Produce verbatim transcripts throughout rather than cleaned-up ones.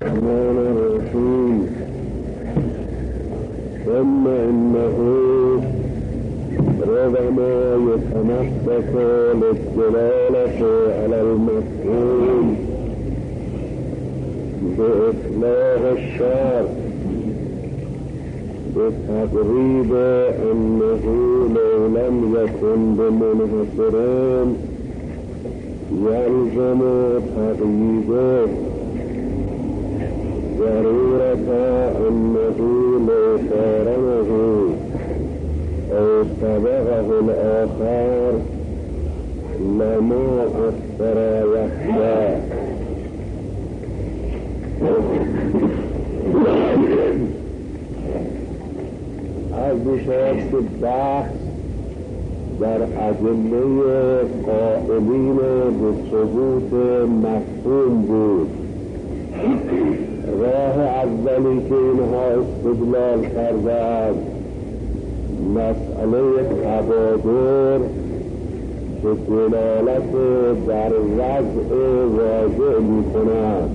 الرحمن الرحيم ثم إنه ربما يتمسك للدلالة على المفهوم بإصلاح الشرع بتقريب أنه لو لم يكن بمنحصرين يلزم تقييده ضرورة أنه لو قارنه أو سبقه الآخر لما أثر وحده. از بشرط بحث در ادله قائلین به ثبوت مفهوم بود. راه اولی که اینها استدلال کردند مسئله تبادر که دلالت در وضع واضع می کند.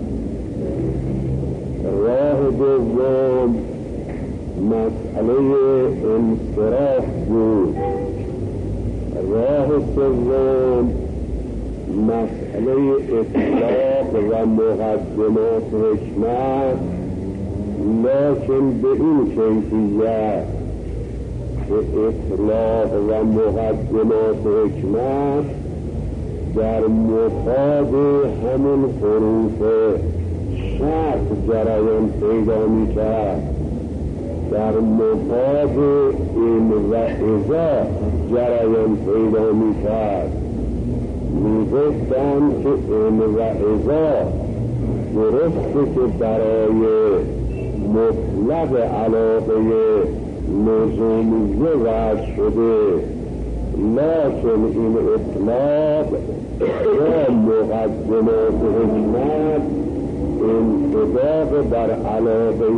راه دوم مسئله انصراف بود. راه سوم مسئله اطلاق و مقدمات حکمت، لیکن به این کیفیت که اطلاق و مقدمات حکمت در مفاد همون حروف شرط جریان پیدا می کرد، در مفاد این و ازا جریان پیدا می کرد. می گفتن که این و ازا درسته که برای مطلق علاقه لزومیه وضع شده، لیکن این اطلاق و مقدمات حکمت انطباق بر علاقه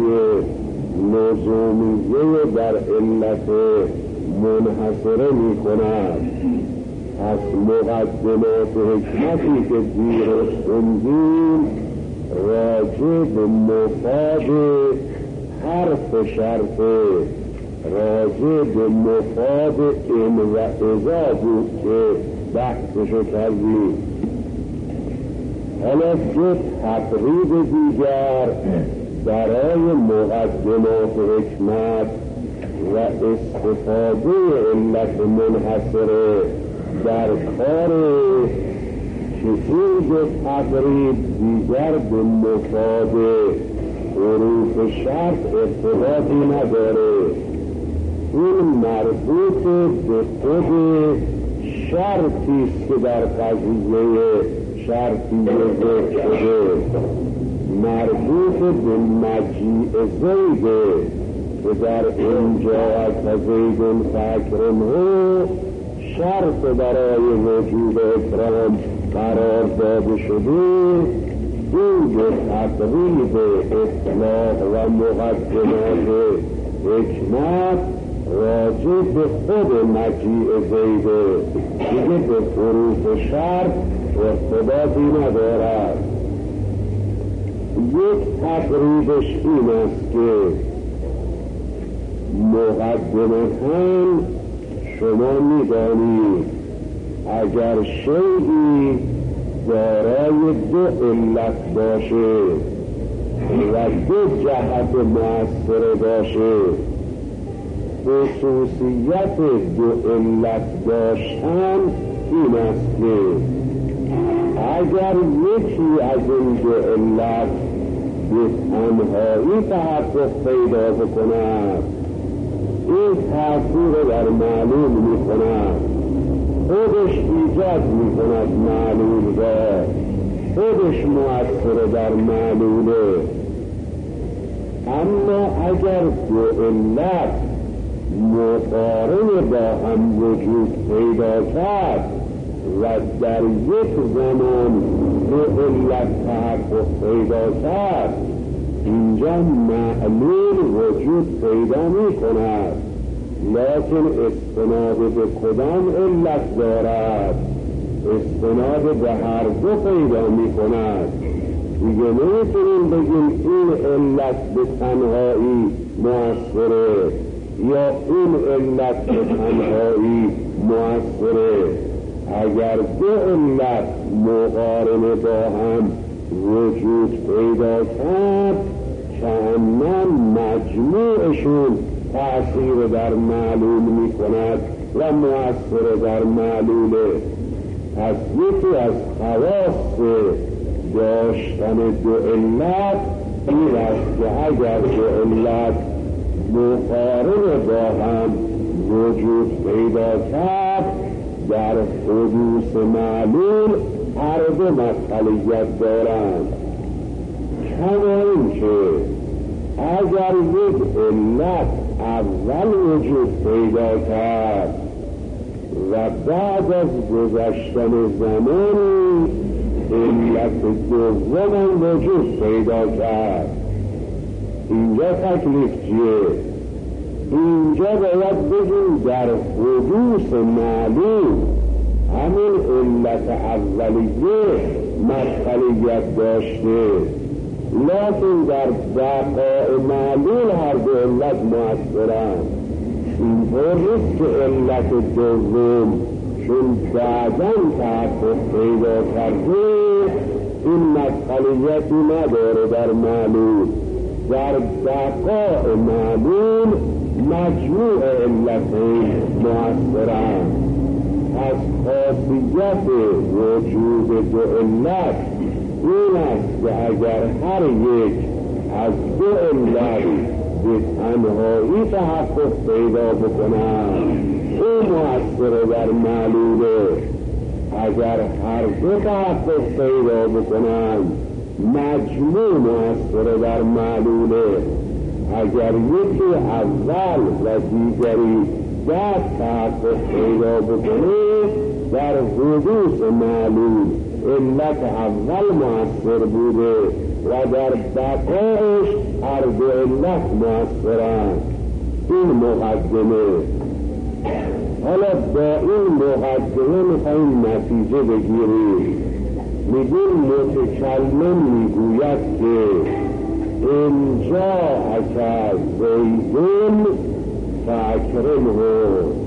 لزومیه در علت منحصره می کند. پس مقدمات حکمتی که دیر خوندیم راجع به مفاد حرف شرطه، راجع به مفاد این و ازا بود که بحثشو کردیم. حالا دو تقریب دیگر برای مقدمات حکمت و استفاده علت منحصره در کار که این دو تقریب دیگر به مفاد حروف شرط ارتباطی نداره. این مربوط به خود شرطیست که در قضیه شرطی ذکر شده، مربوط به مجیء زیده که در اینجا از زیدون فکرمه شرط برای وجود اکرام قرار داده شده. این به تقریب اطلاق و مقدمات حکمت راجع به خود مجیء زیده دیگه به حروف شرط ارتباطی ندارد. یک تقریبش این است که مقدمتاً شما می‌دانید اگر شیئی دارای دو علت باشه و دو جهت مؤثر باشه، خصوصیت دو علت داشتن این است که اگر یکی از این دو علت به تنهایی تحقق پیدا بکند، این تأثیر در معلوم می کند، خودش ایجاد می کند معلوم را، خودش مؤثر در معلومه. اما اگر دو علت مقارن با هم وجود پیدا کرد و در یک زمان دو علت تحقق پیدا کرد، اینجا معلول وجود پیدا می کند، لیکن استناد به کدام علت دارد؟ استناد به هر دو پیدا می کند. دیگه نمیتونیم بگیم این علت به تنهایی مؤثره یا این علت به تنهایی مؤثره. اگر دو علت مقارنه با هم وجود پیدا کرد چندان مجموعشون تأثیر در معلول می کند و مؤثر در معلوله. پس یکی از خواص داشتن دو علت این است که اگر دو علت مقارن با هم وجود پیدا کرد در حدوث معلول هر دو مطلعیت دارند. کما اینکه اگر یک علت اول وجود پیدا کرد و بعد از گذشتن زمانی علت دوم وجود پیدا کرد، اینجا تکلیف چیه؟ اینجا باید بگیم در حدوث معلول همین علت اولیه مطلعیت داشته، لیکن در بقاء معلول هر دو علت مؤثرند. اینطور نیست که علت دوم چون بعداً تحقق پیدا کرده این مطلعیتی نداره در معلول. در بقاء معلول مجموع علتین مؤثرند. از خاصیت وجود دو علت این است که اگر هر یک از دو علت به تنهایی تحقق پیدا بکنند او مؤثر در معلوله. اگر هر دو تحقق پیدا بکنند مجموع مؤثر در معلوله. اگر یکی اول و دیگری بعد تحقق پیدا بکنه در حدوث معلول علت اول مؤثر بوده و در بقایش هر دو علت مؤثرند. این مقدمه. حالا با این مقدمه میخواییم نتیجه بگیریم. میگیم متکلم میگوید که اینجا اگر زیدون فاکرمه،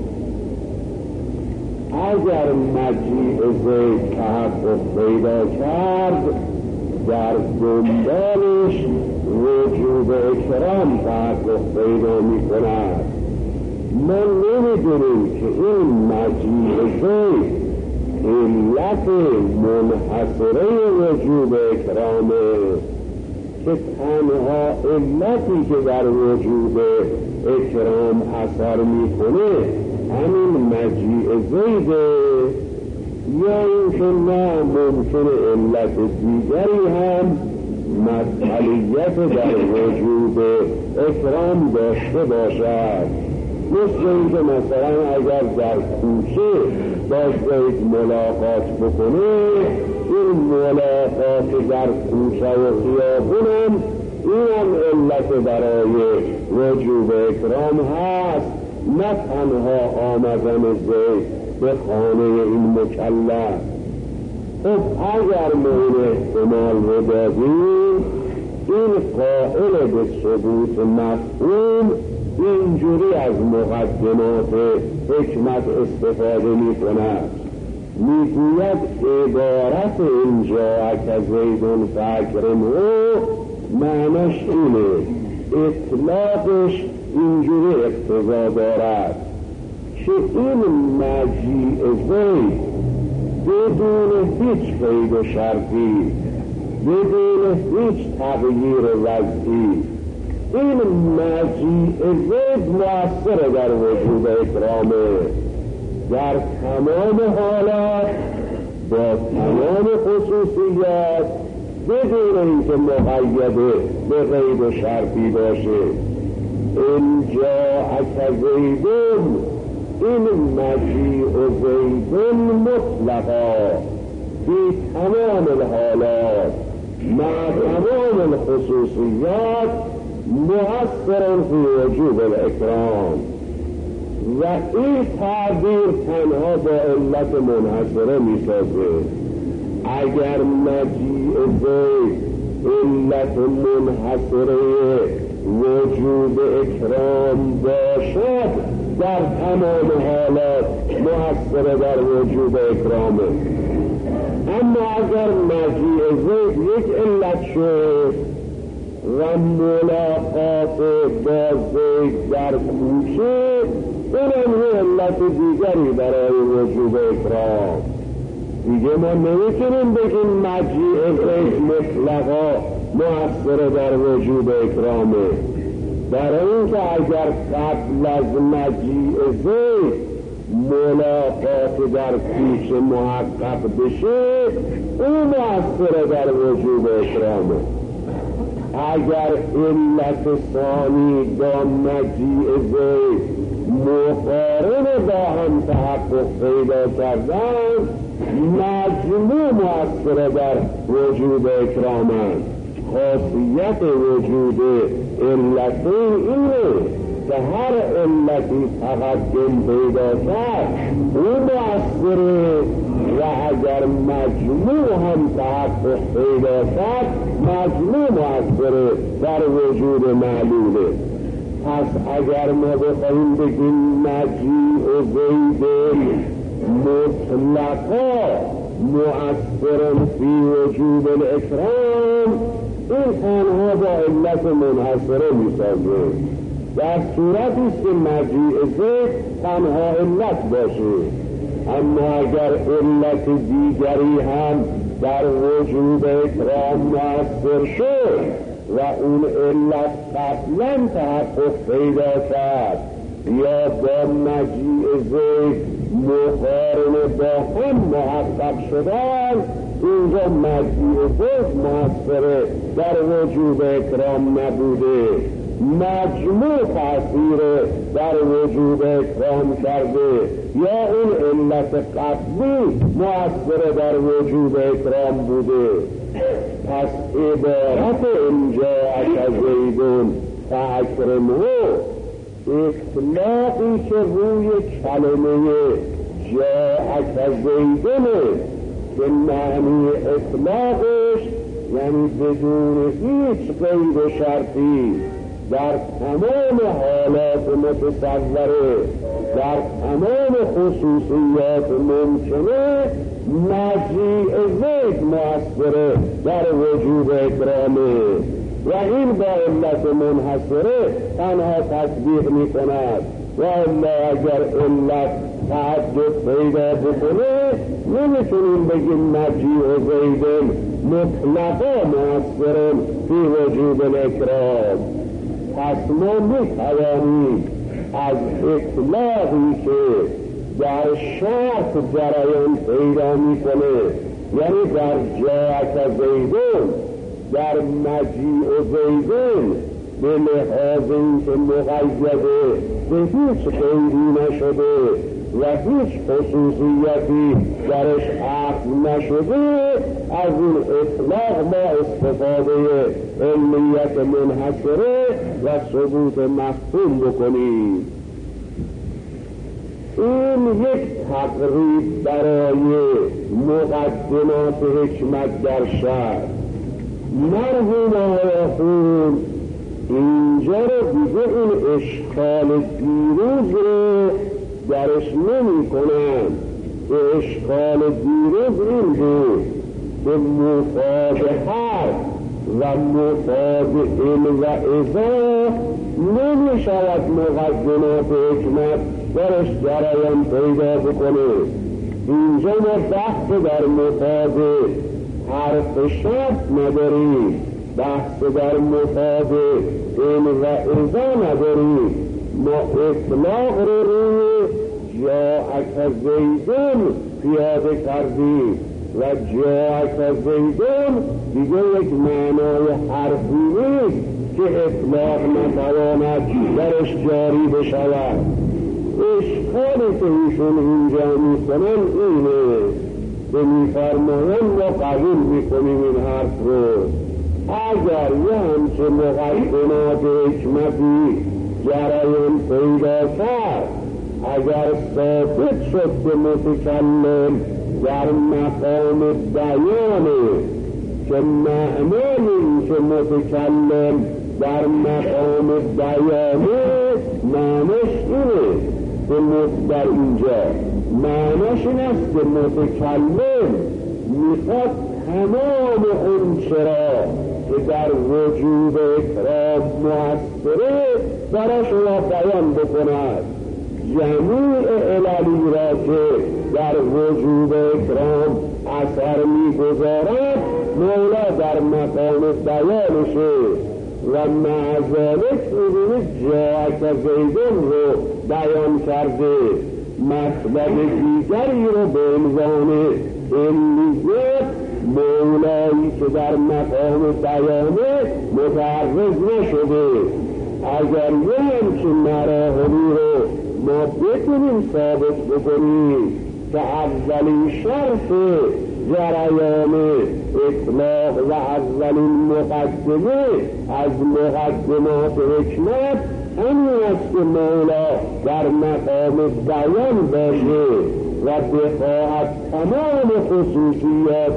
اگر مجیء زید تحقق پیدا کرد در دنبالش وجود اکرام تحقق پیدا می کند. ما نمیدونیم که این مجیء زید علت منحصره وجود اکرامه که تنها علتی که در وجود اکرام اثر میکنه همین مجیء زیده، یا اینکه نه ممکن علت دیگری هم مطلعیت در وجود اکرام داشته باشد. مثل اینکه مثلا اگر در کوچه با زید ملاقات بکنه این ملاقات در کوچه و خیابونم این هم علت برای وجود اکرام هست، نه تنها آمدن زید به خانه این مکلف. خب اگر ما این احتمال رو دادیم این قائل به ثبوت مفهوم اینجوری از مقدمات حکمت استفاده می کند. می گوید عبارت اینجا که زیدون فاکرمه معناش اینه، اطلاقش اینجوری اقتضا دارد که این مجیء زید بدون هیچ قید و شرطی، بدون هیچ تغییر وضعی، این مجیء زید مؤثر در وجود اکرامه در تمام حالات با تمام خصوصیات بدون اینکه مقید به قید و شرطی باشه. اینجا اک زیدون این مجیء زیدون مطلقا بی تمام الحالات مع تمام الخصوصیات مؤثر فی وجود الاکرام. و این تعبیر تنها با علت منحصره می سازه. اگر مجیء زید علت منحصره وجود اکرام باشد در تمام حالات مؤثر در وجود اکرامه. اما اگر مجیء زید یک علت شد و ملاقات با زید در کوچه، اونم یه علت دیگری برای وجود اکرام. دیگه ما نمیتونیم بگیم مجیء زید مطلقا مؤثر در وجود اکرامه، برای اینکه اگر قبل از مجیء زید ملاقات در کوچه محقق بشه، اون مؤثر در وجود اکرامه. اگر علت ثانی با مجیء زید مقارن با هم تحقق پیدا کردن، مجموع مؤثر در وجود اکرامن. خاصیت وجود علتین اینه که هر علتی تقدم پیدا کرد اون مؤثره، و اگر مجموع هم تحقق پیدا کرد مجموع مؤثره در وجود معلوله. پس اگر ما بخواهیم بگیم مجیء زید مطلقا مؤثر فی وجود الاکرام، این تنها با علت منحصره میسازه. در صورتی است که مجیء زید تنها علت باشه. اما اگر علت دیگری هم در وجود اکرام مؤثر شد و اون علت قبلا تحقق پیدا کرد یا با مجیء زید مقارن با هم محقق شدن، اینجا مجیء زید مؤثر در وجود اکرام نبوده، مجموع تأثیر در وجود اکرام کرده، یا اون علت قبلی مؤثر در وجود اکرام بوده. پس عبارت اینجا اک زیدون فاکرمه اطلاقی که روی کلمه جاءک زیدونه که معنی اطلاقش یعنی بدون هیچ قید و شرطی در تمام حالات متصوره، در تمام خصوصیات ممکنه، مجیء زید مؤثره در وجود اکرامه و این با علت منحصره تنها تطبیق می کند. و الا اگر علت تعدد پیدا بکنه نمیتونیم بگیم مجیء زید مطلقا مؤثر فی وجود الاکرام. پس ما میتوانیم از اطلاقی که در شرط جریان پیدا میکنه، یعنی در جاءک زیدون، در مجیء زیدون، به لحاظ اینکه مقیده به هیچ قیدی نشده و هیچ خصوصیتی درش عقل نشده، از این اطلاق ما استفاده علیت منحصره و ثبوت مفهوم بکنیم. این یک تقریب برای مقدمات حکمت در شرع. مرحوم آیاتون اینجا رو دیگه این اشکال دیروز رو درش نمی کنن. اشکال دیروز این بود که مفاد حرف و مفاد علم و ازا نمی شود مقدمات حکمت درش جریان پیدا بکنه. اینجا ما بحث در مفاد حرف شرط نداریم، بحث در مفاد علم و ازا نداریم. ما اطلاق رو روی جاءک زیدون پیاده کردیم و جاءک زیدون دیگه یک معنای حرفی نیست که اطلاق نتواند درش جاری بشود. اشکالی که ایشون اینجا میکنن اینه که میفرمایند ما قبول میکنیم این حرف رو. اگر یه همچه مقدمات حکمتی جریان پیدا کرد، اگر ثابت شد که متکلم در مقام بیانه که معنی این که متکلم در مقام بیانه معنیش اینه که در اینجا معنیش این است که متکلم میخواد تمام اون چرا که در وجود اکرام مؤثره برای شما بیان بکند. جمیع عللی را که در وجود اکرام اثر میگذارد مولا در مقام بیانشه و معذالک میبینید جاعت زیدون رو بیان کرده، مطلب دیگری رو به عنوان علیت مولایی که در مقام بیانه متعرض نشده. اگر یه همچین مراحلی رو ما بتونیم ثابت بکنیم که اولین شرط جریان اطلاق و اولین مقدمه از مقدمات حکمت همین است که مولا در مقام بیان باشه و بخواهد تمام خصوصیات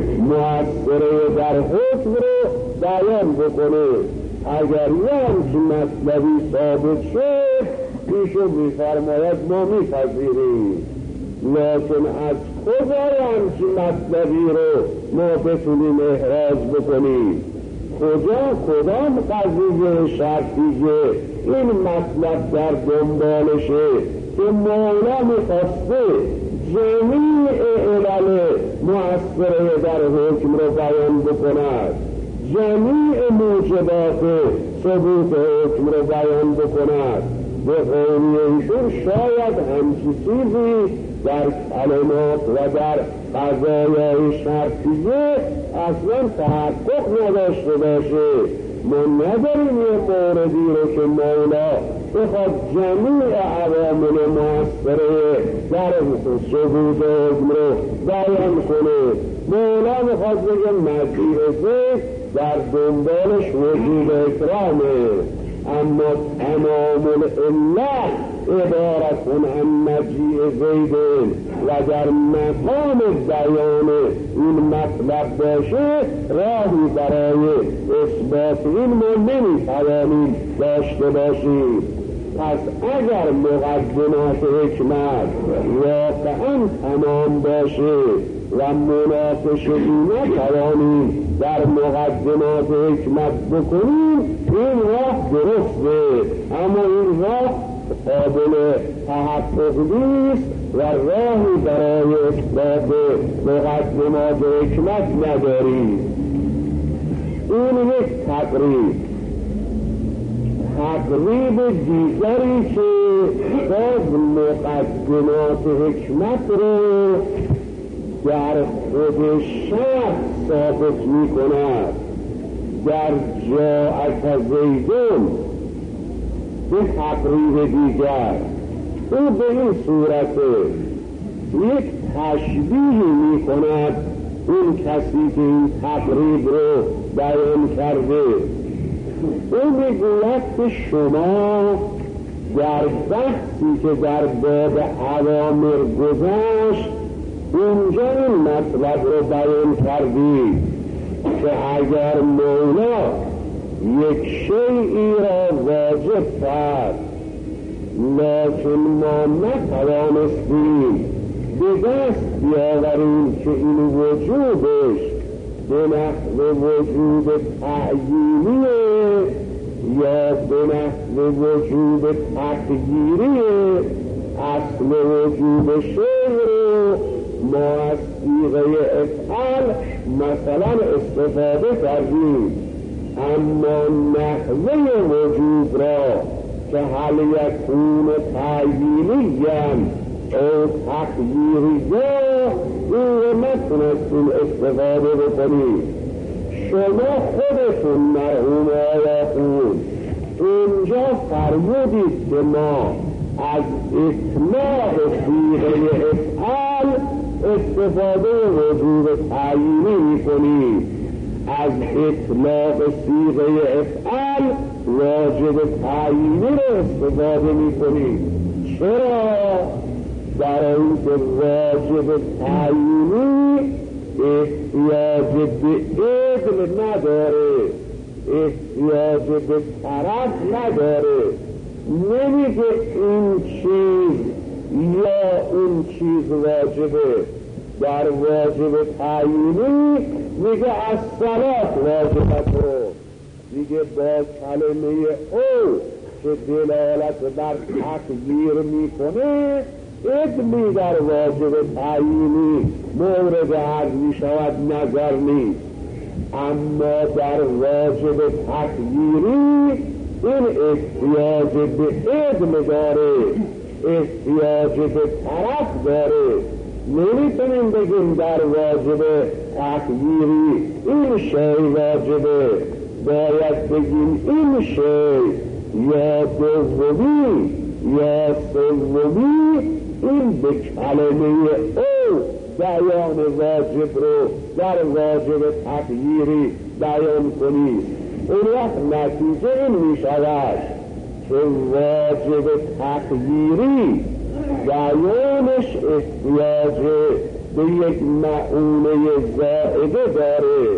مؤثره در حکم رو بیان بکنه. اگر یه همچین مطلبی ثابت شد ایشو میفرماید ما میپذیریم، لیکن از کجا همچین مطلبی رو ما بتونیم احراز بکنیم؟ کجا کدام قضیه شرطیه این مطلب در دنبالشه که مولا میخواسته جمیع علل مؤثره در حکم رو بیان بکند، جمیع موجبات ثبوت حکم رو بیان بکند. به قولی ایشون شاید همچی چیزی در کلمات و در قضایای شرطیه اصلا تحقق نداشته باشه. ما نداریم یه موردی رو که مولا بخواد جمیع عوامل مؤثره در ثبوت حکم رو بیان کنه. مولا میخواد بگه مجیعه در دنبالش وجود اکرامه، اما تمام العلت عبارتون عن مجیع زیدن و در مقام بیان این مطلب باشه راهی برای اثبات این ما نمیتوانیم داشته باشیم. پس اگر مقدمات حکمت واقعا تمام باشه و مناقشه‌ای نتوانیم در مقدمات حکمت بکنیم این راه درسته، اما این راه قابل تحقق نیست و راهی برای اثبات مقدمات حکمت نداریم. این یک تقریب تقریب دیگری که باز مقدمات حکمت رو در خود شرط ثابت می کند. در جاءک زیدون به تقریب دیگر او به این صورت یک تشبیه می کند اون کسی که این تقریب رو بیان کرده. او میگوید که شما در بحثی که در باب اوامر گذشت اونجا این مطلب رو بیان کردی که اگر مولا یک شیئی را واجب کرد لیکن ما نتوانستیم به دست بیاوریم که این وجودش به نحو وجود تعیینیه یا به نحو وجود تغییریه، اصل وجود شیء رو ما از صیغه افعال مثلا استفاده کردیم، اما نحوه وجود را که هل یکون تعیینیاً او تغییریه این رو نتونستیم استفاده بکنیم. شما خودتون مرحوم آیاتون اینجا فرمودید که ما از اطلاق صیغه افعال استفاده وجود تعیینی میکنیم، از اطلاق صیغه افعال واجب تعیینی رو استفاده میکنیم. چرا؟ برای اینکه واجب تعیینی احتیاج به عدل نداره، احتیاج به طرف نداره، نمیگه این چیز یا اون چیز واجبه. در واجب تعیینی میگه از صلات واجبته، میگه با کلمه او که دلالت بر تغییر میکنه عدلی در واجب تعیینی مورد عرض میشود نظر نیست. اما در واجب تغییری این احتیاج به عدل داره، احتیاج به طرف داره. نمیتونیم بگیم در واجب تغییری این شی واجبه، باید بگیم این شی یا دومی یا سومی این به کلمه او بیان واجب رو در واجب تغییری بیان کنید. اون وقت نتیجه این می شود که واجب تغییری بیانش احتیاج به یک معونه زائده داره،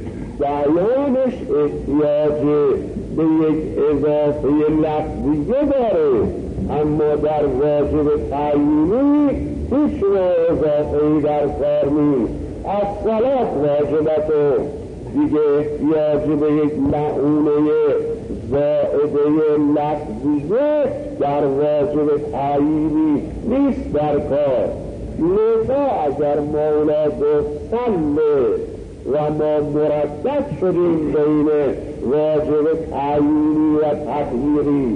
بیانش احتیاج به یک اضافه لفظیه داره. اما در واجب تعیینی هیچ نوع اضافه‌ای در کار نیست. از صلات واجبته دیگه احتیاج به یک معونه زائده لفظیه در واجب تعیینی نیست در کار. لذا اگر مولا گفت صله و ما مردد شدیم بین واجب تعیینی و تغییری،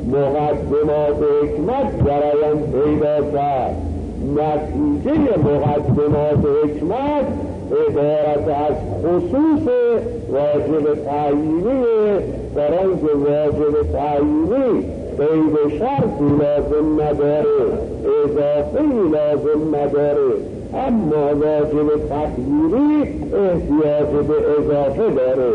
مقدمات حکمت جریان پیدا کرد. نتیجه مقدمات حکمت عبارت از خصوص واجب تعیینی، در آنکه واجب تعیینی قید شرطی لازم نداره، اضافه‌ای لازم نداره. اما واجب تغییری احتیاج به اضافه داره.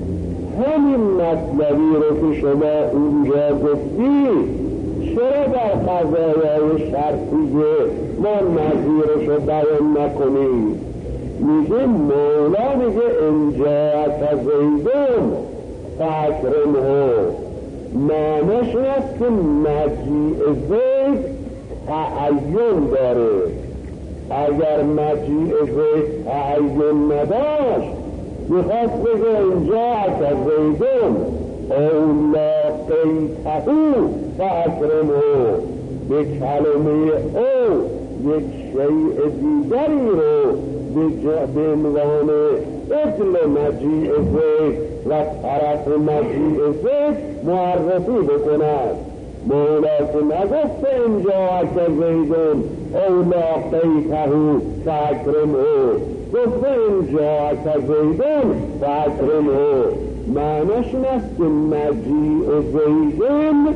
همین مطلبی رو که شما اونجا گفتی چرا در قضایای شرطیه ما نظیرش رو بیان نکنیم؟ میگه مولا میگه اینجا از زیدون فاکرمه، معنیش است که مجیع زید تعین داره. اگر مجیع زید تعین نداشت میخواست بگه اینجا از زیدون اولا قیتهو فاکرمه، به کلمه او یک شیء دیگری رو به عنوان عدل مجیع زید و طرف مجیع زید معرفی بکند. مولا که نگفته اینجا از زیدون اولا قیتهو فاکرمه، گفته اینجا از زیدون فاکرمه. معنیش است که مجیع زیدون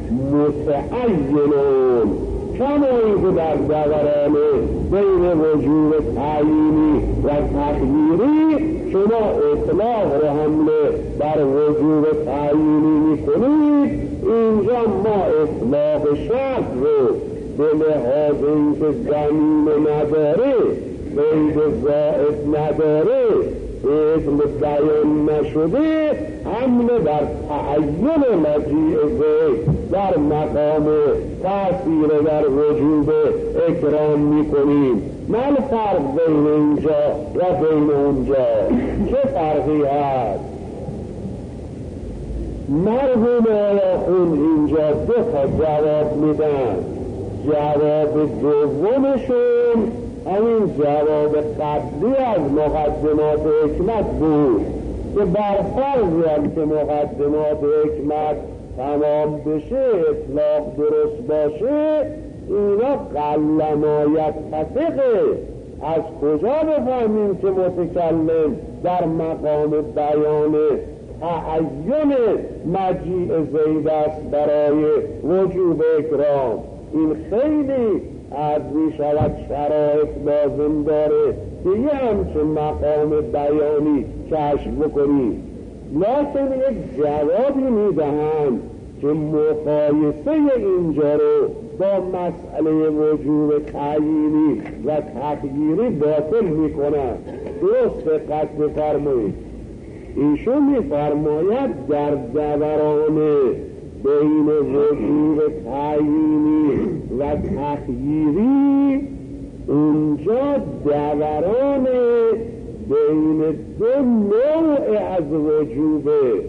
متعینون، کما اینکه در دوران بین وجوب تعیینی و تغییری شما اطلاق رو حمله بر وجوب تعیینی میکنید، اینجا ما اطلاق شرط رو به لحاظ اینکه زمین نداره، قید زائد نداره، اسم بیان نشده، حمله بر تعین مجیع زید در مقام تأثیر در وجوب اکرام میکنیم. نه فرق بین اینجا و بین اونجا چه فرقی هست؟ مرحوم آیاخون اینجا دو تا جواب میدن. جواب دومشون همین جواب قبلی از مقدمات حکمت بود که برفرض هم که مقدمات حکمت تمام بشه، اطلاق درست باشه، اینا قلمایت تفقه. از کجا بفهمیم که متکلم در مقام بیان تعین مجیع زید است برای وجوب اکرام؟ این خیلی از می شود شرایط لازم داره که یه همچه مقام بیانی کشف بکنیم. لیکن یک جوابی می دهند که مقایسه اینجا رو با مسئله وجوب تعیینی و تغییری باطل میکنند. درست دقت بفرمایید. ایشون میفرماید در دوران بین وجوب تعیینی و تغییری اونجا دوران بین دو نوع از وجوب،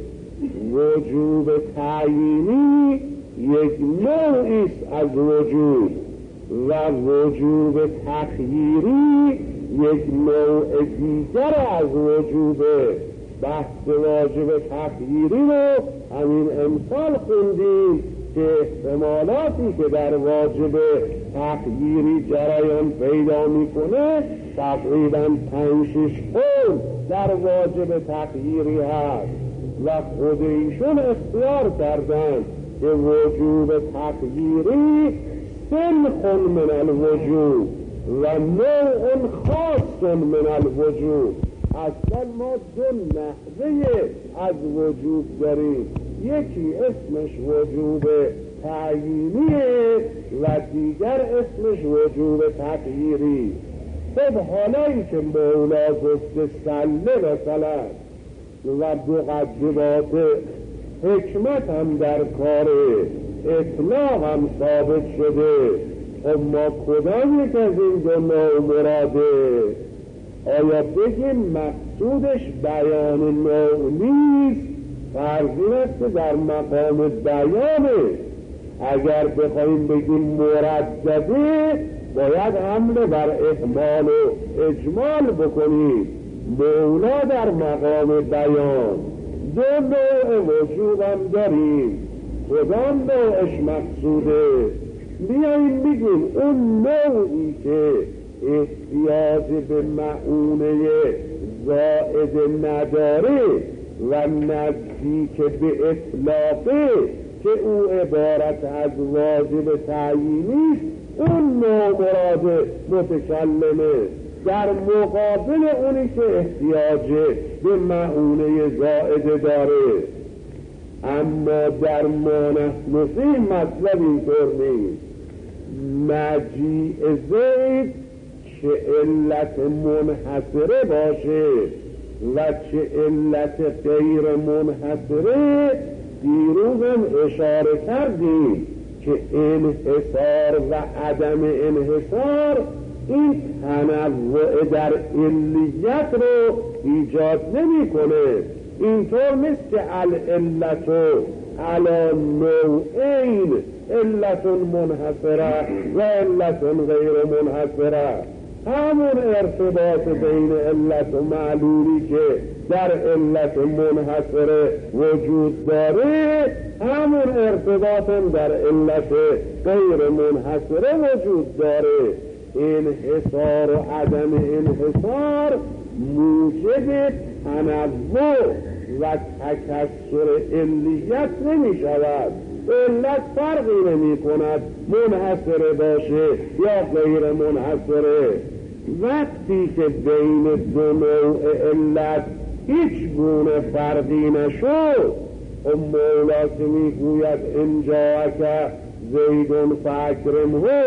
وجوب تعیینی یک نوعیست از وجوب و وجوب تغییری یک نوع دیگر از وجوب. بحث واجب تغییری رو همین امثال خوندیم که احتمالاتی که در واجب تغییری جریان پیدا میکنه تقریبا پنج شش قول در واجب تغییری هست و خود ایشون اختیار کردن که وجوب تغییری سنخ من الوجوب و نوع خاص من الوجوب. اصلا ما دو نحوه از وجوب داریم، یکی اسمش وجوب تعیینیه و دیگر اسمش وجوب تغییری. خب حالایی که مولا گفته سله مثلا و دو قدرات حکمت هم در کار اطلاق هم ثابت شده، خب ما کدام یک از این دو نوع مراده؟ آیا بگیم مقصودش بیان نوع نیست؟ فرضی است که در مقام بیانه. اگر بخوایم بگیم مردده باید حمله بر احمال و اجمال بکنیم. مولا در مقام بیان دو نوع وجوب هم داریم، کدام نوعش مقصوده؟ بیاییم بگیم اون نوعی که احتیاج به معونه زائد نداره و نزدیک به اطلاقه که او عبارت از واجب تعیینی، اون نوع مراد متکلمه در مقابل اونی که احتیاج به معونه زائد داره. اما در مانحنفی مطلب اینطور نیست. مجیء زید چه علت منحصره باشه و چه علت غیر منحصره، دیروز هم اشاره کردیم که انحصار و عدم انحصار این تنوع در علیت رو ایجاد نمی کنه. اینطور نیست که العلت علی نوعین، علت منحصره و علت غیر منحصره. همون ارتباط بین علت و معلولی که در علت منحصره وجود داره، همون ارتباط هم در علت غیر منحصره وجود داره. انحصار و عدم انحصار موجب تنوع و تکثر علیت نمی شود. علت فرقی نمی کند منحصره باشه یا غیر منحصره. وقتی که بین دو نوع علت هیچ گونه فرقی نشد، و مولا که می گوید انجاک زیدون فاکرمه،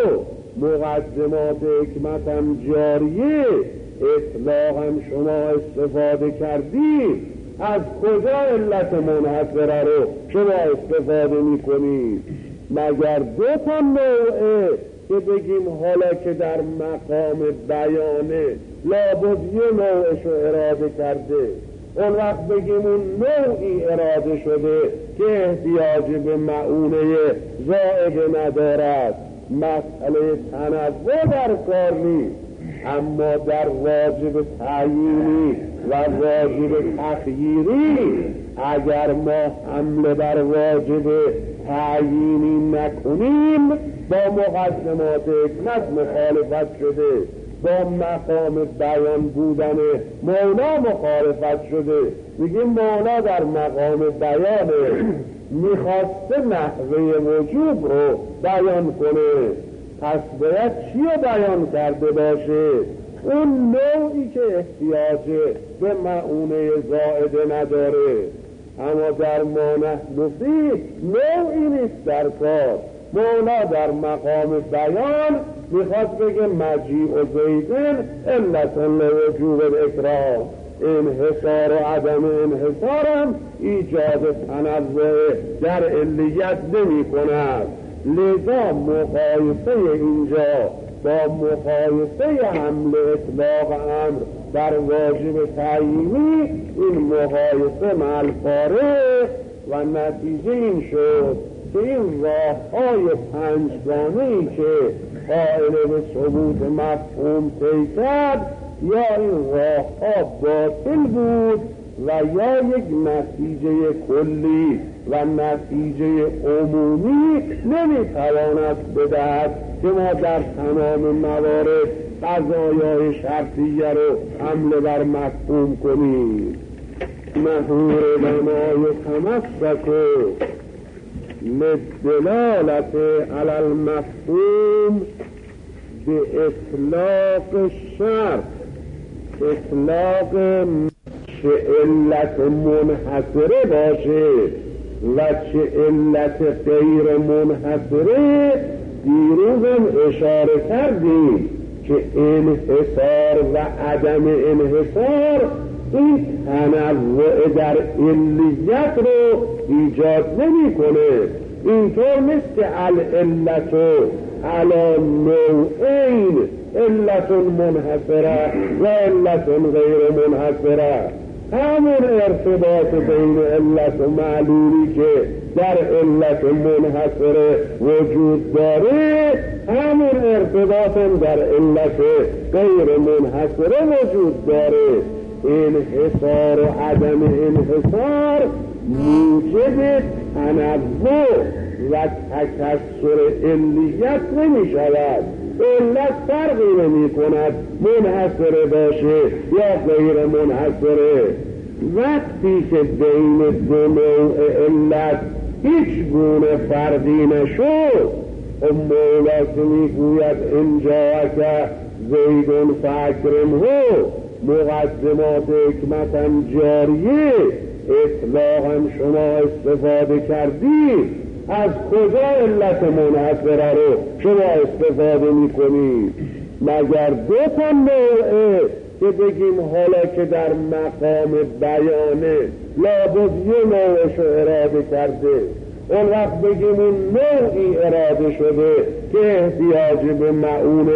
مقدمات حکمت هم جاریه، اطلاق هم شما استفاده کردید، از کجا علت منحصره رو شما استفاده می کنید؟ مگر دو تا نوعه که بگیم حالا که در مقام بیانه لابد یه نوعش رو اراده کرده، اون وقت بگیم اون نوعی اراده شده که احتیاج به معونه زائد ندارد. مسئله تنوع در کار نیست، اما در واجب تعیینی و واجب تخییری اگر ما حمله بر واجب تعیینی نکنیم با مقدمات حکمت مخالفت شده، با مقام بیان بودن مولا مخالفت شده. میگیم مولا در مقام بیانه میخواسته نحوه وجوب رو بیان کنه، پس باید چی رو بیان کرده باشه؟ اون نوعی که احتیاج به معونه زائده نداره. اما در ما نحن فیه نوعی نیست در کار. مولا در مقام بیان میخواد بگه مجیع و زیدن علت لوجوب الاکرام، انحصار و عدم انحصارم ایجاد تنوع در علیت نمی کند. لذا مقایسه اینجا با مقایسه حمل اطلاق امر در واجب تعیینی، این مقایسه مع الفارق و نتیجه این شد که این راه های پنجگانه‌ای که قائل به ثبوت مفهوم طی کرد، یا این راه ها باطل بود و یا یک نتیجه کلی و نتیجه عمومی نمیتواند بدهد که ما در تمام موارد قضایای شرطیه رو حمله بر مفهوم کنیم. مهور لما یتمسک للدلالت علی المفهوم به اطلاق الشرط، اطلاق چه علت منحصره باشه و چه علت غیر منحصره. دیروز هم اشاره کردیم که انحصار و عدم انحصار این تنوع در علیت رو ایجاد نمی کنه. اینطور نیست که العلت علی نوعین، علت منحصره و علت غیر منحصره. همون ارتباط بین علت و معلولی که در علت منحصره وجود داره، همون ارتباط در علت غیر منحصره وجود داره. انحصار و عدم انحصار موجب تنوع و تکثر علیت نمی شود. علت فرقی نمی کند منحصره باشه یا غیر منحصره. وقتی که بین دو نوع علت هیچ گونه فرقی نشد، مولا که می گوید اینجا که زیدون فاکرمه مقدمات حکمتا جاریه، اطلاقا شما استفاده کردید، از کجا علت منحصره رو شما استفاده میکنید؟ مگر دو تا نوعه که بگیم حالا که در مقام بیانه لابد یه نوعش رو اراده کرده، اون وقت بگیم اون نوعی اراده شده که احتیاج به معونه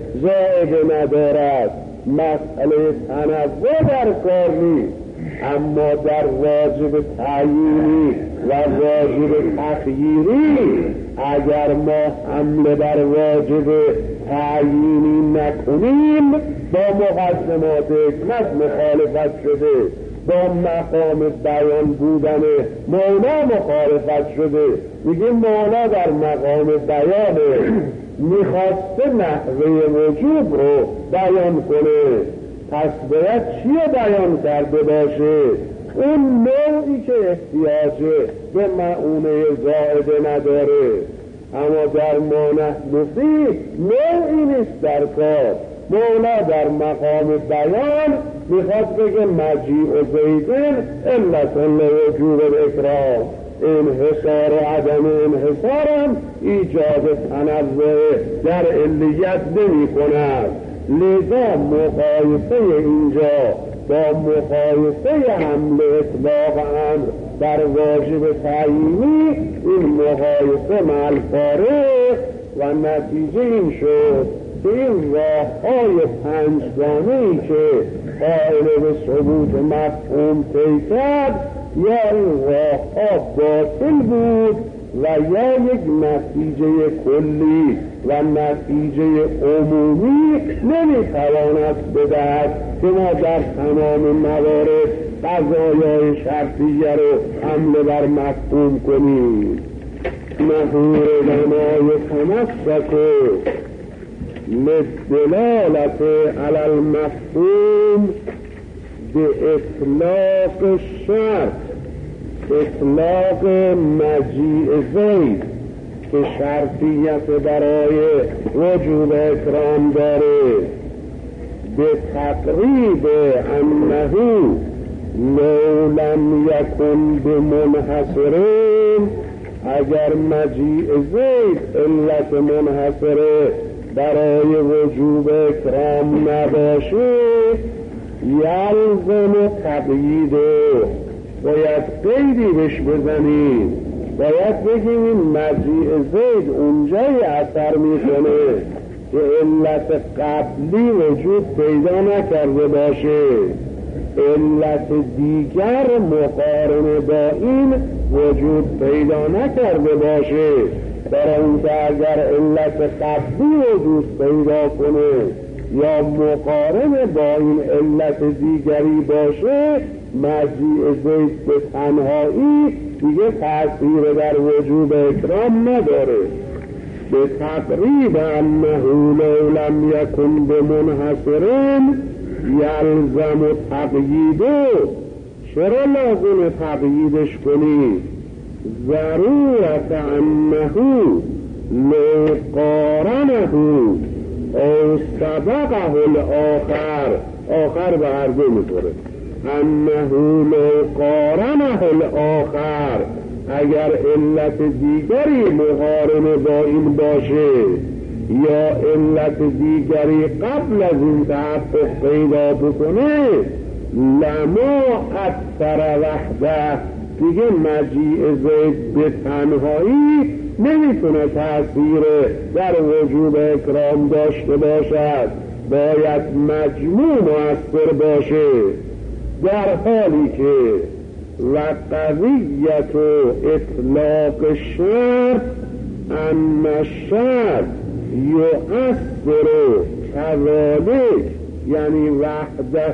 زائد ندارد. مسئله تنوع در کار نیست، اما در واجب تعیینی و واجب تخییری اگر ما حمله بر واجب تعیینی نکنیم با مقدمات حکمت مخالفت شده، با مقام بیان بودن مولا مخالفت شده. میگیم مولا در مقام بیانه میخواسته نحوه وجوب رو بیان کنه، پس باید چیه بیان کرده باشه؟ اون نوعی که احتیاج به معونه زائده نداره. اما در ما نحن فیه نوعی نیست در کار. مولا در مقام بیان میخواد بگه مجیع و زیدن علت لوجوب الاکرام، انحصار و عدم انحصارم ایجاد تنوع در علیت نمی کند. لذا مقایسه اینجا با مقایسه حمل اطلاق امر در واجب تعیینی، این مقایسه مع الفارق و نتیجه این شد که این راه های پنجگانه‌ای که قائل به ثبوت مفهوم طی کرد، یا این راه ها باطل بود و یا یک نتیجه کلی و نتیجه عمومی نمیتواند بدهد که ما در تمام موارد قضایای شرطیه رو حمله بر مفهوم کنیم. مهور لما یتمسک للدلالت علی المفهوم به اطلاق الشرط، اطلاق مجیع زید که شرطیت برای وجوب اکرام داره، به تقریب انه لو لم یکن بمنحصرین، اگر مجیء زید علت منحصره برای وجوب اکرام نباشه، یلزم تقییده، باید قیدی بهش بزنیم، باید بگیم این مجیء زید اونجای اثر میکنه که علت قبلی وجود پیدا نکرده باشه، علت دیگر مقارنه با این وجود پیدا نکرده باشه. برای اینکه اگر علت قبلی وجود پیدا کنه یا مقارنه با این علت دیگری باشه، مجیء زید به تنهایی دیگه تأثیر در وجوب اکرام نداره. به تقریب انه لو لم یکن بمنحصرین یلزم تقییده، چرا لازم تقییدش کنی؟ ضرورت انه لو قارنه او سبقه الاخر، آخر به هر دو میخوره، انه لو قارنه الاخر، اگر علت دیگری مقارنه با این باشه یا علت دیگری قبل از این تحقق پیدا بکنه، لما اثر وحده، دیگه مجیء زید به تنهایی نمیتونه تأثیر در وجوب اکرام داشته باشد، باید مجموع مؤثر باشه. در حالی که و قضیت و اطلاق شرط ان الشرط یؤثر كذلك، یعنی وحده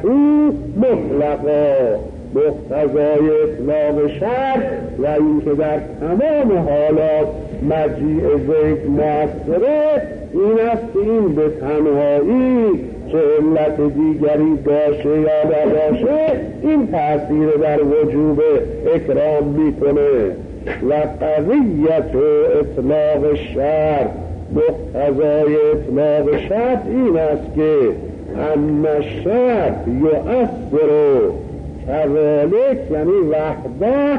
مطلقا، مقتضای اطلاق شرط و اینکه در تمام حالات مجیء زید مؤثره این است که این به تنهایی چه علت دیگری باشه یا نباشه این تأثیر در وجوب اکرام میکنه. و قضیت و اطلاق شرط، مقتضای اطلاق شرط این است که ان الشرط یؤثر كذلك، یعنی وحده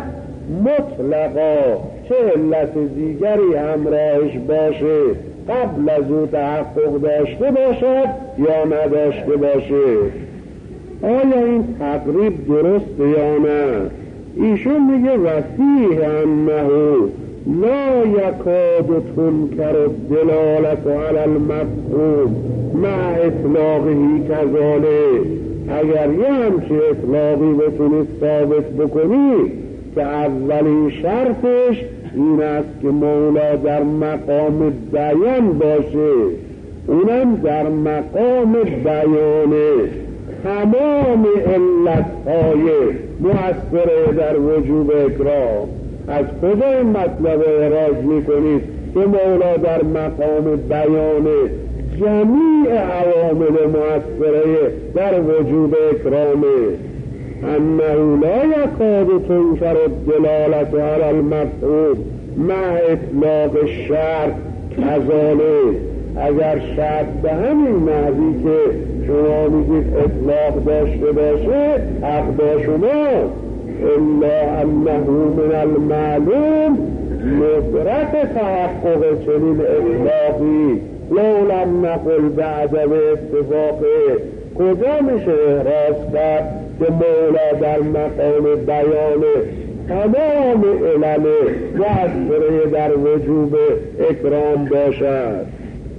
مطلقا، چه علت دیگری همراهش باشه قبل از او تحقق داشته باشد یا نداشته باشه. آیا این تقریب درسته یا نه؟ ایشون میگه وفیه انه لا یکاد تنکر الدلالت علی المفهوم مع اطلاقه كذلك، اگر یه همچه اطلاقی بتونید ثابت بکنی که اولین شرطش این است که مولا در مقام بیان باشه، اونم در مقام بیانه تمام علتهای مؤثره در وجوب اکرام. از کجا این مطلب احراز میکنید که مولا در مقام بیانه جمیع عوامل مؤثره در وجوب اکرامه؟ انه لا یکاد تنکر الدلالت علی المفهوم مع اطلاق الشرط كذلك، اگر شرط به همین معنی که شما میگید اطلاق داشته باشه حق با شما، الا انه من المعلوم ندرت تحقق چنین اطلاقی لو لم نقل بعد به اتفاقه. کجا میشه احراز کرد که مولا در مقام بیان تمام علل مؤثره در وجوب اکرام باشد؟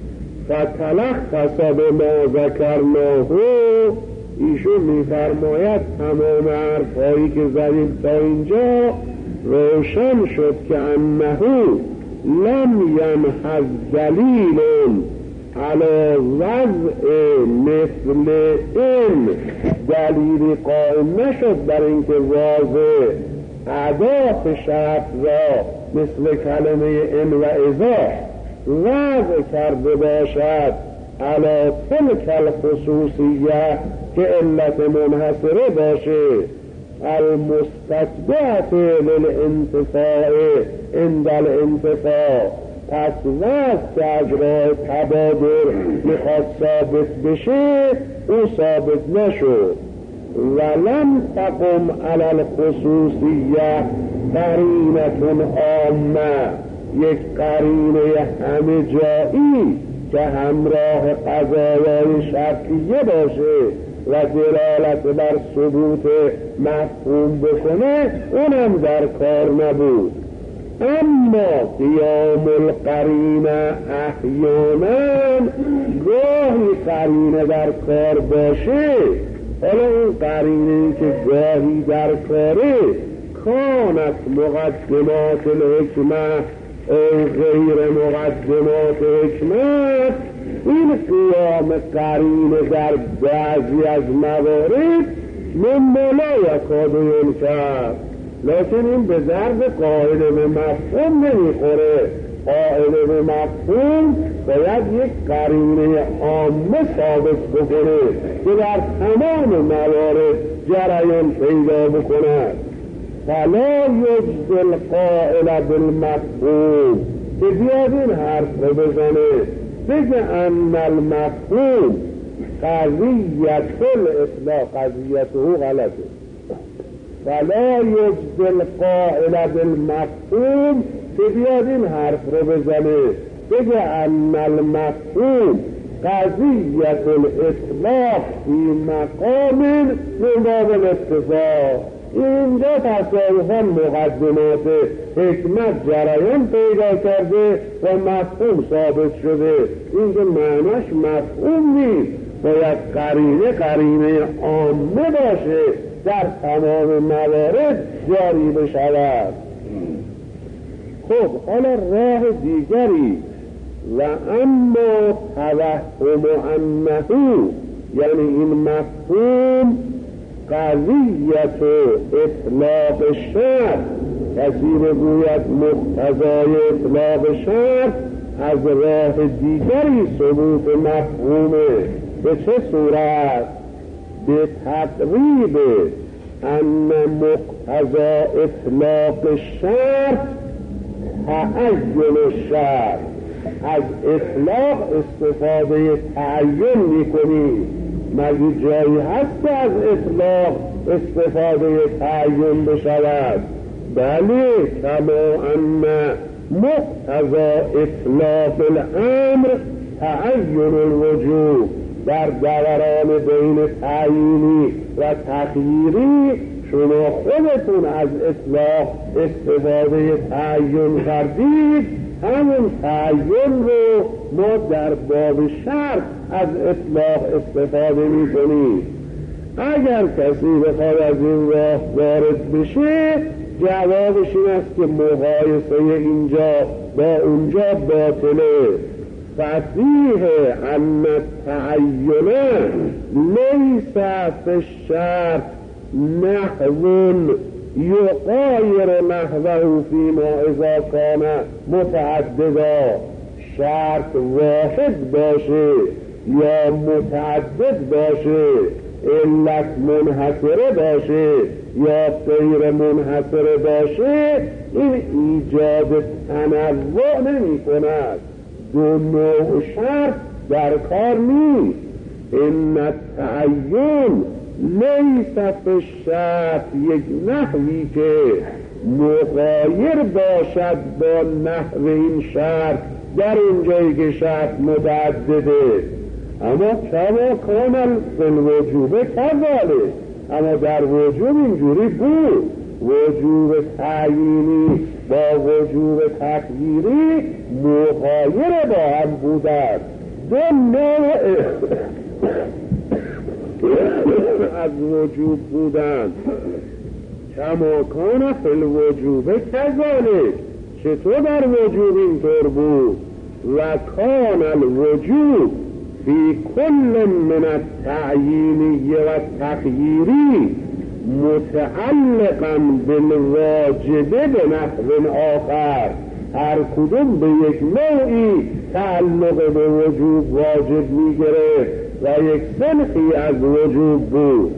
فتلخص بما ذکرناه، ایشون میفرماید تمام حرفهایی که زدیم تا اینجا روشن شد که انه لم ینحز دلیل علی وضع مثل این، دلیلی قائم نشد در اینکه واضح اعداد شرط را مثل کلمه این و اذا وضع کرده باشد علی تلک الخصوصیه که علت منحصره باشه، المستتبعت للانتفاع عند الانتفاع، پس وضع که اجرای تبادر میخواد ثابت بشه او ثابت نشد. ولم تقم علی الخصوصیه قرینة عامه، یک قرینه همه جایی که همراه قضایای شرعیه باشه و دلالت بر ثبوت مفهوم بکنه اونم در کار نبود. اما قیام القرینه احیانا، گاهی قرینه در کار باشه، حالا اون قرینه که گاهی در کاره کانت مقدمات الحکمه او غیر مقدمات حکمت، این قیام قرینه در بعضی از موارد مما لا یکاد ینکر، لیکن این به ضرب قاعده به مفهوم نمیخوره. قاعده به مفهوم باید یک قرینه عامه ثابت بکنه که در تمام موارد جریان پیدا بکند. فلا یجزی القائل بالمفهوم، که بیاد این حرف رو بزنه بگه ان المفهوم قضیت الاطلاق، قضیته غلطه. فلا یجزی القائل بالمفهوم، که بیاد این حرف رو بزنه بگه ان المفهوم قضیت الاطلاق فی مقام من باب الاتفاق، اینجا تصادفاً مقدمات حکمت جریان پیدا کرده و مفهوم ثابت شده. اینجا معناش مفهوم نیست، باید قرینه قرینه عامه باشه در تمام موارد جاری بشود. خب حالا راه دیگری، و اما توهم انه، یعنی این مفهوم قضیت اطلاق شرط، کسی بگوید مقتضای اطلاق شرط، از راه دیگری ثبوت مفهومه. به چه صورت؟ به تقریب ان مقتضا اطلاق شرط تعین الشرط، از اطلاق استفاده تعین میکنی. مگه جایی هست که از اطلاق استفاده تعین بشود؟ بله، کما ان مقتضا اطلاق الامر تعین الوجوب، در دوران بین تعیینی و تخییری شما خودتون از اطلاق استفاده تعین کردید، همون تعین رو ما در باب شرط از اطلاق استفاده می کنیم. اگر کسی بخواد از این راه وارد بشه، جوابش این است که مقایسه اینجا با اونجا باطله. فصیح ان التعین لیس فی الشرط نحو یغایر نحوه فیما اذا کان متعددا، شرط واحد باشه یا متعدد باشه، علت منحصره باشه یا غیر منحصره باشه، این ایجاد تنوع نمی کند. دو نوع شرط در کار نیست. این التعین لیس فی الشرط، یک نحوی که مغایر باشد با نحو این شرط در اونجایی که شرط متعدده. اما کما کامل فی الوجوب کذالک، اما در وجوب اینجوری بود. وجوب تعیینی با وجوب تخییری مغایر با هم بودند. دو نوع از وجوب بودند. کما کان فی الوجوب کذالک، چطور در وجوب اینطور بود؟ و کان الوجوب فی کل من التعیینی و التخییری متعلقا بالواجب به نحو آخر، هر کدوم به یک نوعی تعلق به وجوب واجب میگرفت و یک سنخی از وجوب بود.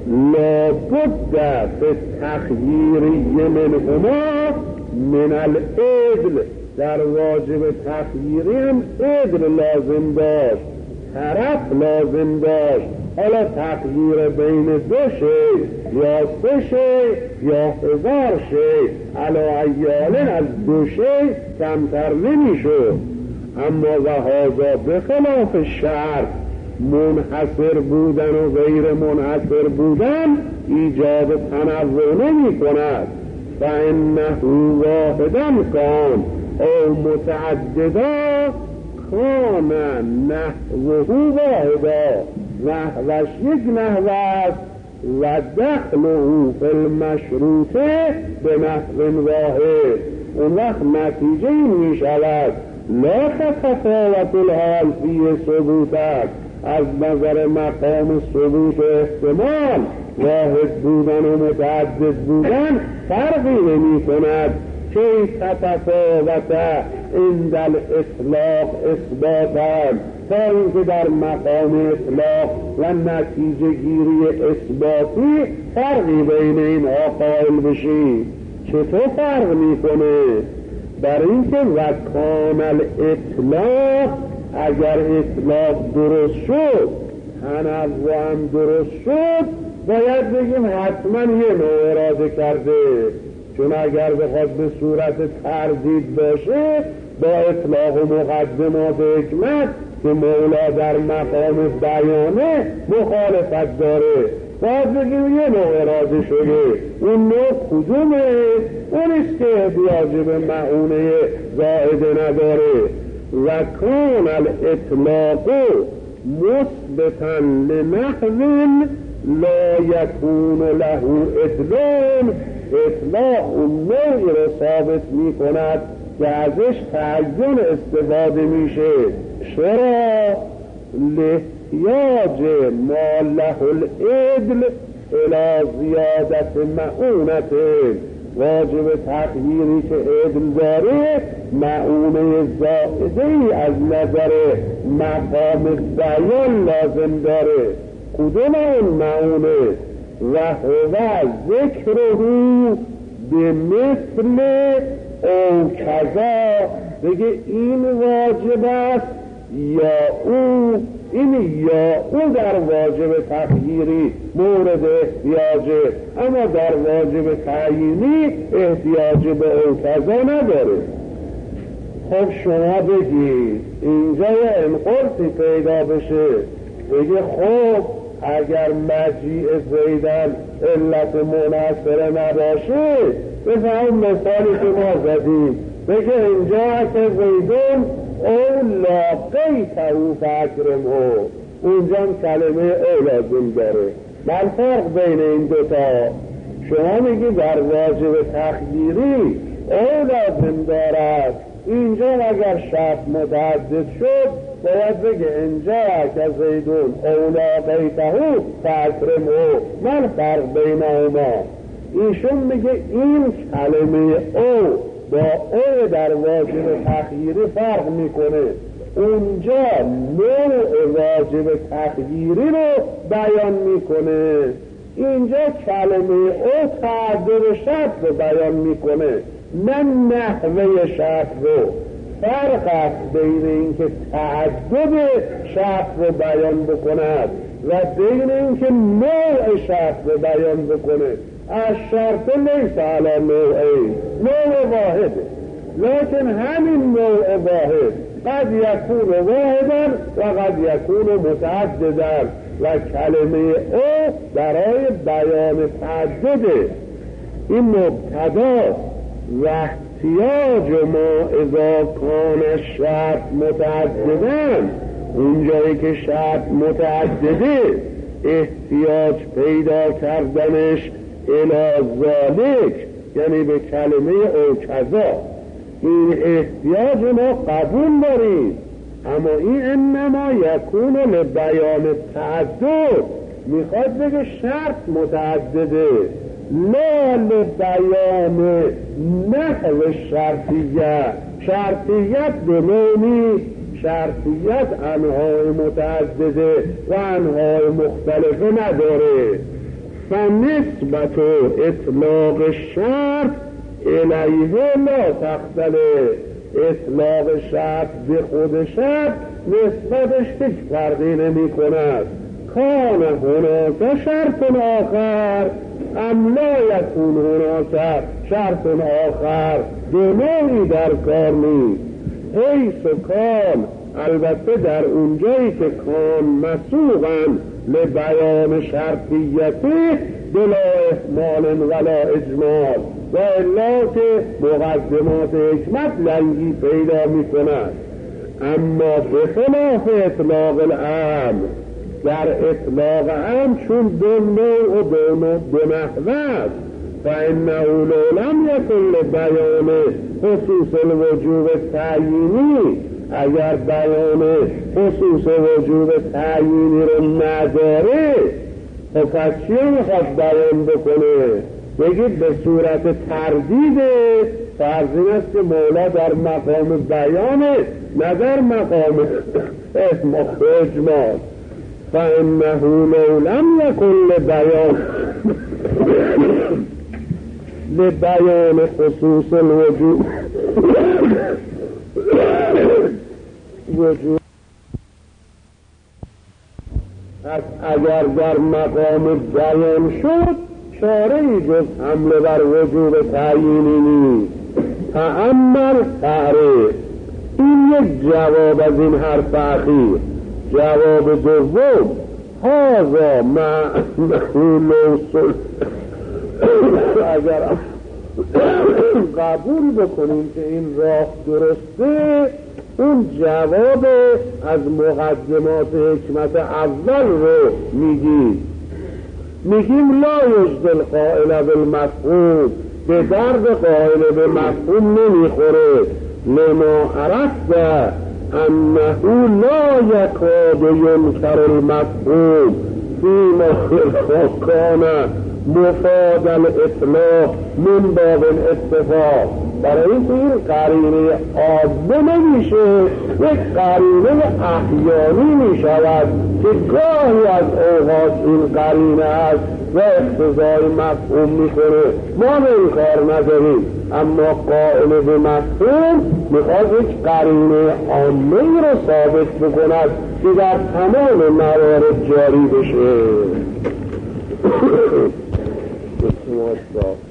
لابد فی التخییری منهما من العدل، در واجب تخییری هم عدل لازم داشت، طرف لازم داشت حالا تغییر بین دو شی یا سه شی یا هزار شی علی ایالن از دو شی کمتر نمیشد. اما و هذا به خلاف شرط، منحصر بودن و غیر منحصر بودن ایجاد تنوع نمی کند. فانه واحدا کان او متعددا کان نحوه واحدا، نحوش یک نحو است و دخله فی المشروطه به نحو واحد. اون وقت نتیجه این می شود لا تفاوت الحال فی ثبوتک، از نظر مقام ثبوت و احتمال واحد بودن و متعدد بودن فرقی نمی کند. که تفاوت عند الاطلاق اثباتن، تا اینکه در مقام اطلاق و نتیجه گیری اثباتی فرقی بین اینها قائل بشی. چطور فرق میکنه؟ بر اینکه وکان الاطلاق، اگر اطلاق درست شد تنوع هم درست شد، باید بگیم حتما یه نوع اراده کرده. چون اگر بخواد به صورت تردید باشه با اطلاق و مقدمات حکمت که مولا در مقام بیانه مخالفت داره، باید بگیم یه نوع اراده شده. اون نوع کدومه؟ اونیست که احتیاج به معونه زائده نداره. و کان الاطلاق مثبتا لنحو لا یکون له ادلون، اطلاق اون نوعی رو ثابت می کند که ازش تعین استفاده میشه. چرا؟ لاحتیاج ما له العدل الى زیادت معونت، واجب تغییری که عدل داره معونه زائده ای از نظر مقام بیان لازم داره. کدوم اون معونه؟ و هو ذکره به مثل او کذا، بگه این واجب است یا او، این یا او در واجب تغییری مورد احتیاجه، اما در واجب تعیینی احتیاج به او کذا نداره. خب شما بگید اینجا یه انقرصی پیدا بشه، بگه خب اگر مجیع زیدن علت منحصره نباشه، بفهم مثالی که ما زدیم، بگه اینجا که زیدون او لاقیته فاکرمه، اونجا کلمه او لازم داره. من فرق بین این دوتا، شما میگی در واجب تخییری او لازم دارد، اینجا اگر شرط متعدد شد باید بگه اینجا که زیدون اولا بیتهو فاکرمه. من فرق بین اوما، ایشون میگه این کلمه او با او در واجب تخییری فرق میکنه. اونجا نوع واجب تخییری رو بیان میکنه، اینجا کلمه او تعدد شرط رو بیان میکنه، نه نحوه شرط رو. فرق است بین اینکه تعدد شرط رو بیان بکند و بین اینکه نوع شرط رو بیان بکنه. از شرط لیس علی نوعی، نوع واحده، لیکن همین نوع واحد قد یکون واحدا و قد یکون متعددا و کلمه او برای بیان تعدده. این مبتداست و احتیاج ما اذا کان شرط متعددا، اونجایی که شرط متعدده احتیاج پیدا کردنش الی ذالک، یعنی به کلمه او کذا، این احتیاج ما قبول داریم، اما این انما یکون لبیان تعدد، میخواد بگه شرط متعدده، لا لبیان نحو شرطیت. شرطیت به معنی شرطیت انواع متعدده و انواع مختلفه نداره. فنسبت اطلاق شرط الیه لا تختلف، اطلاق شرط به خود شرط نسبتش هیچ فرقی نمی کند. کان هناک شرط آخر ام لا یکون هناک شرط آخر، دو نوعی در کار نیست. حیث کان، البته در اونجایی که کان مسوغن لبیان شرطیتی بلا احمال ولا اجمال، و الا که مقدمات حکمت لنگی پیدا می کند. اما به خلاف اطلاق الامر، در اطلاق امر چون دو نوع و دو نوع دو نحوه است، فانه لو لم یکن لبیان خصوص الوجوب تعیینی، اگر بیان خصوص وجوب تعیینی رو نداره، خب پس چیه میخواد بیان بکنه؟ بگید به صورت تردیده، فرض این است که مولا در مقام بیانه نه در مقام اجمال. فانه لو لم یکن لبیان لبیان خصوص الوجوب وجود، پس اگر در مقام بیان شد چاره‌ای جز حمله بر وجوب تعیینی نیست. تأمل تعریف، این یک جواب از این حرف اخیر. جواب دوم، هذا معقول اصول، اگر قبول بکنیم که این راه درسته، اون جواب از مقدمات حکمت اول رو میگیم. میگیم لا یجزل قائل بالمفهوم، به درد قائل به مفهوم نمیخوره. لما عرفت انه لا یکاد ینکر المفهوم فیما کان مفاد الاطلاق من باب الاتفاق. برای اینکه این قرینه عاده نمیشه، یک قرینه احیانی میشود که گاهی از اوقات این قرینه است و اقتضای مفهوم میکنه. ما به این کار نداریم، اما قائل به مفهوم میخواد یک قرینه عامه رو ثابت بکند که در تمام موارد جاری بشه.